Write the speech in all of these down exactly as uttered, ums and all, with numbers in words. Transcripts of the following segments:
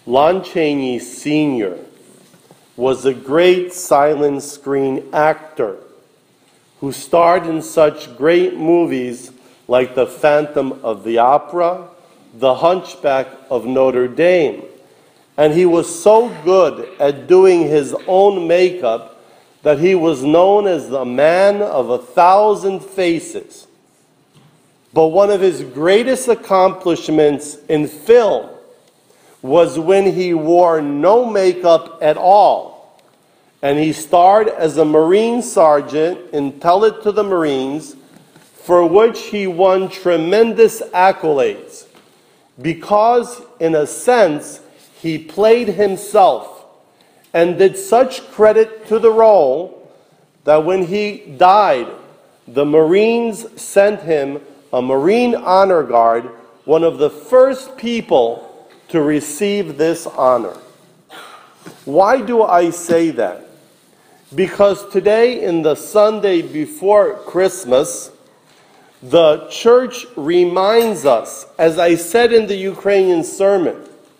Lon Chaney Senior was a great silent screen actor who starred in such great movies like The Phantom of the Opera, The Hunchback of Notre Dame. And he was so good at doing his own makeup that he was known as the man of a thousand faces. But one of his greatest accomplishments in film was when he wore no makeup at all. And he starred as a Marine sergeant in Tell It to the Marines, for which he won tremendous accolades, because, in a sense, he played himself and did such credit to the role that when he died, the Marines sent him a Marine Honor Guard, one of the first people to receive this honor. Why do I say that? Because today, in the Sunday before Christmas, the church reminds us, as I said in the Ukrainian sermon,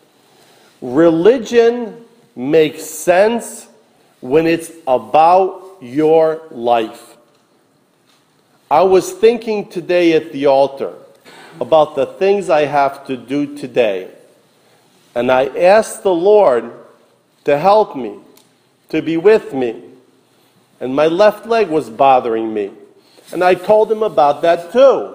religion makes sense when it's about your life. I was thinking today at the altar about the things I have to do today. And I asked the Lord to help me, to be with me. And my left leg was bothering me. And I told him about that too.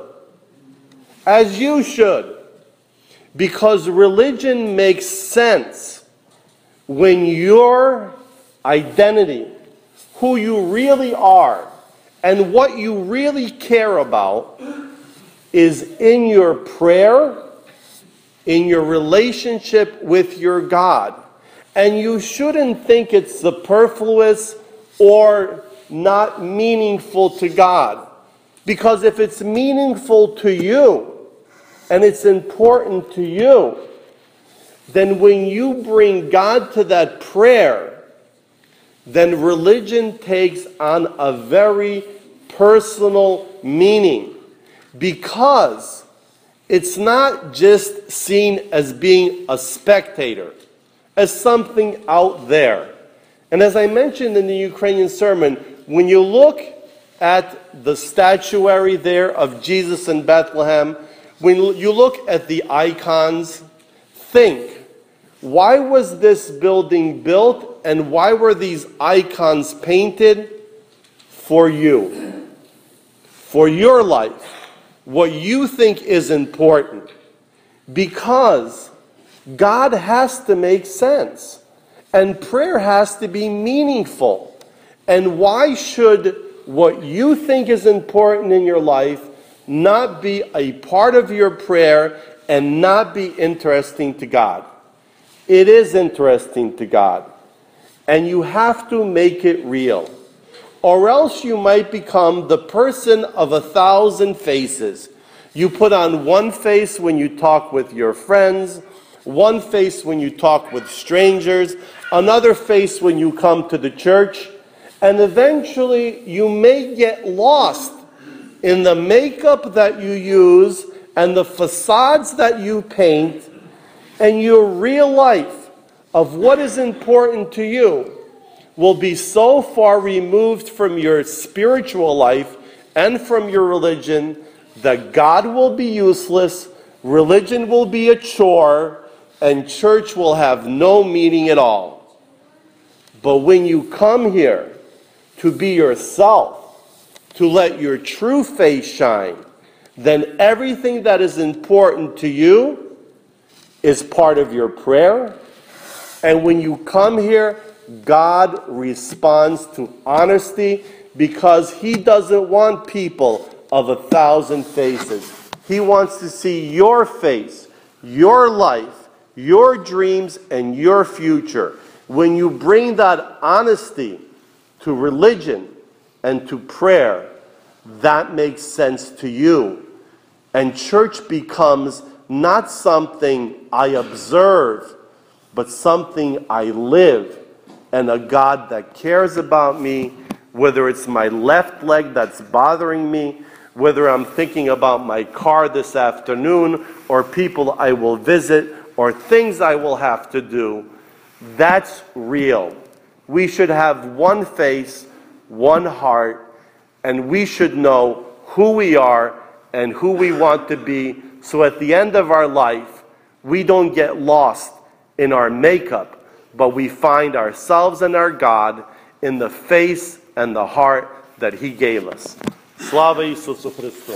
As you should. Because religion makes sense when your identity, who you really are, and what you really care about is in your prayer, in your relationship with your God. And you shouldn't think it's superfluous or not meaningful to God. Because if it's meaningful to you, and it's important to you, then when you bring God to that prayer, then religion takes on a very personal meaning. Because it's not just seen as being a spectator, as something out there. And as I mentioned in the Ukrainian sermon, when you look at the statuary there of Jesus in Bethlehem, when you look at the icons, think, why was this building built and why were these icons painted? For you. For your life. What you think is important. Because God has to make sense. And prayer has to be meaningful. And why should what you think is important in your life not be a part of your prayer and not be interesting to God? It is interesting to God. And you have to make it real. Or else you might become the person of a thousand faces. You put on one face when you talk with your friends, one face when you talk with strangers, another face when you come to the church, and eventually you may get lost in the makeup that you use and the facades that you paint, and your real life of what is important to you will be so far removed from your spiritual life and from your religion that God will be useless, religion will be a chore, and church will have no meaning at all. But when you come here to be yourself, to let your true face shine, then everything that is important to you is part of your prayer. And when you come here, God responds to honesty because He doesn't want people of a thousand faces. He wants to see your face, your life, your dreams, and your future. When you bring that honesty to religion and to prayer, that makes sense to you. And church becomes not something I observe, but something I live. And a God that cares about me, whether it's my left leg that's bothering me, whether I'm thinking about my car this afternoon, or people I will visit, or things I will have to do, that's real. We should have one face, one heart, and we should know who we are and who we want to be, so at the end of our life, we don't get lost in our makeup, but we find ourselves and our God in the face and the heart that He gave us. Slava Isusu Christu.